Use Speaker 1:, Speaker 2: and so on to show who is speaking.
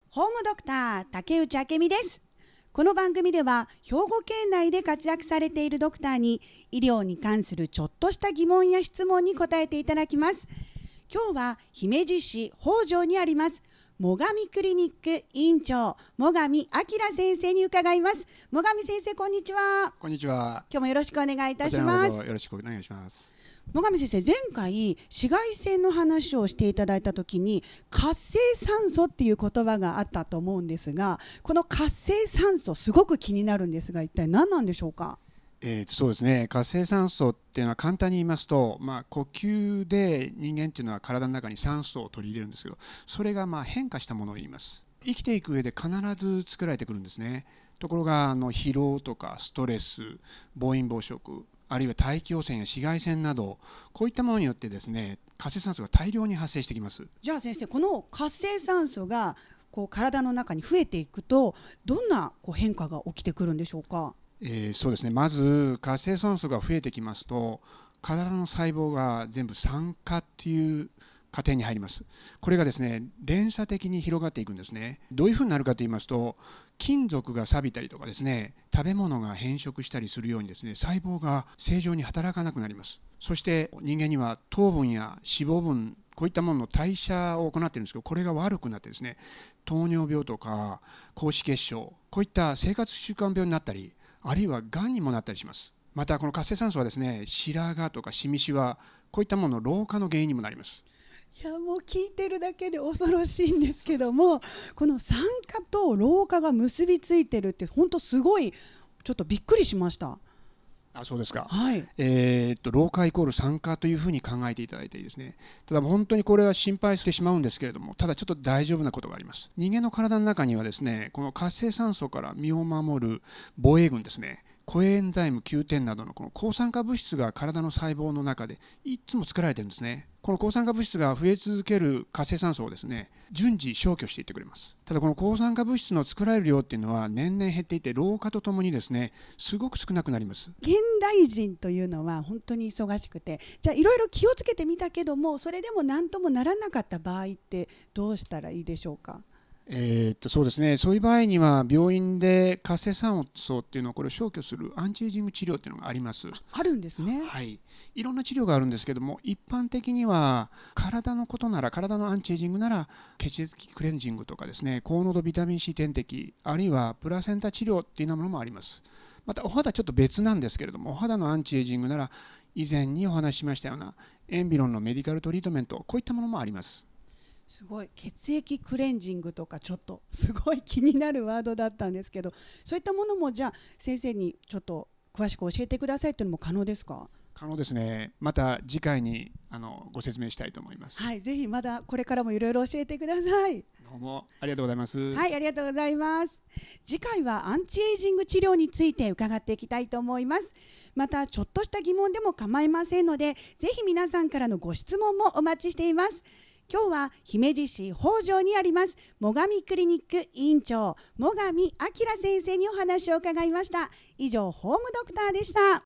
Speaker 1: ホームドクター竹内明美です。この番組では兵庫県内で活躍されているドクターに医療に関するちょっとした疑問や質問に答えていただきます。今日は姫路市北条にあります最上クリニック院長最上明先生に伺います。最上先生、こんにちは。
Speaker 2: こんにちは。
Speaker 1: 今日もよろしくお願いいたします。
Speaker 2: よろしくお願いします。
Speaker 1: 最上先生、前回紫外線の話をしていただいたときに活性酸素っていう言葉があったと思うんですが、この活性酸素すごく気になるんですが、一体何なんでしょうか？
Speaker 2: そうですね、活性酸素っていうのは簡単に言いますと、呼吸で人間っていうのは体の中に酸素を取り入れるんですけど、それが変化したものを言います。生きていく上で必ず作られてくるんですね。ところが疲労とかストレス、暴飲暴食、あるいは大気汚染や紫外線など、こういったものによってですね、活性酸素が大量に発生してきます。
Speaker 1: じゃあ先生、この活性酸素が体の中に増えていくとどんな変化が起きてくるんでしょうか？
Speaker 2: そうですね、まず活性酸素が増えてきますと、体の細胞が全部酸化っていう過程に入ります。これがですね、連鎖的に広がっていくんですね。どういうふうになるかと言いますと、金属が錆びたりとかですね、食べ物が変色したりするようにですね、細胞が正常に働かなくなります。そして人間には糖分や脂肪分、こういったものの代謝を行っているんですけど、これが悪くなってですね、糖尿病とか高脂血症、こういった生活習慣病になったり、あるいはがんにもなったりします。またこの活性酸素はですね、白髪とかシミシワ、こういったものの老化の原因にもなります。
Speaker 1: いや、もう聞いてるだけで恐ろしいんですけども、この酸化と老化が結びついてるって本当すごい、ちょっとびっくりしました。
Speaker 2: そうですか。
Speaker 1: はい。
Speaker 2: 老化イコール酸化というふうに考えていただいていいですね。ただ本当にこれは心配してしまうんですけれども、ただちょっと大丈夫なことがあります。人間の体の中にはですね、この活性酸素から身を守る防衛群ですね、コエンザイム Q10 などのこの抗酸化物質が体の細胞の中でいつも作られているんですね。この抗酸化物質が増え続ける活性酸素をですね、順次消去していってくれます。ただこの抗酸化物質の作られる量っていうのは年々減っていて、老化とともにですね、すごく少なくなります。
Speaker 1: 現代人というのは本当に忙しくて、じゃあいろいろ気をつけてみたけども、それでも何ともならなかった場合ってどうしたらいいでしょうか？
Speaker 2: そうですね、そういう場合には病院で活性酸素っていうのをこれを消去するアンチエイジング治療っていうのがあります。
Speaker 1: あるんですね。
Speaker 2: はい、いろんな治療があるんですけども、一般的には体のことなら、体のアンチエイジングなら血液クレンジングとかですね、高濃度ビタミン C 点滴、あるいはプラセンタ治療っていうようなものもあります。またお肌ちょっと別なんですけれども、お肌のアンチエイジングなら以前にお話ししましたようなエンビロンのメディカルトリートメント、こういったものもあります。
Speaker 1: すごい、血液クレンジングとかちょっとすごい気になるワードだったんですけど、そういったものもじゃあ先生にちょっと詳しく教えてくださいというのも可能ですか？
Speaker 2: 可能ですね。また次回にご説明したいと思います。
Speaker 1: はい、ぜひまだこれからもいろいろ教えてください。
Speaker 2: どうもありがとうございます。
Speaker 1: はい、ありがとうございます。次回はアンチエイジング治療について伺っていきたいと思います。またちょっとした疑問でも構いませんので、ぜひ皆さんからのご質問もお待ちしています。今日は姫路市北条にあります最上クリニック院長最上明先生にお話を伺いました。以上、ホームドクターでした。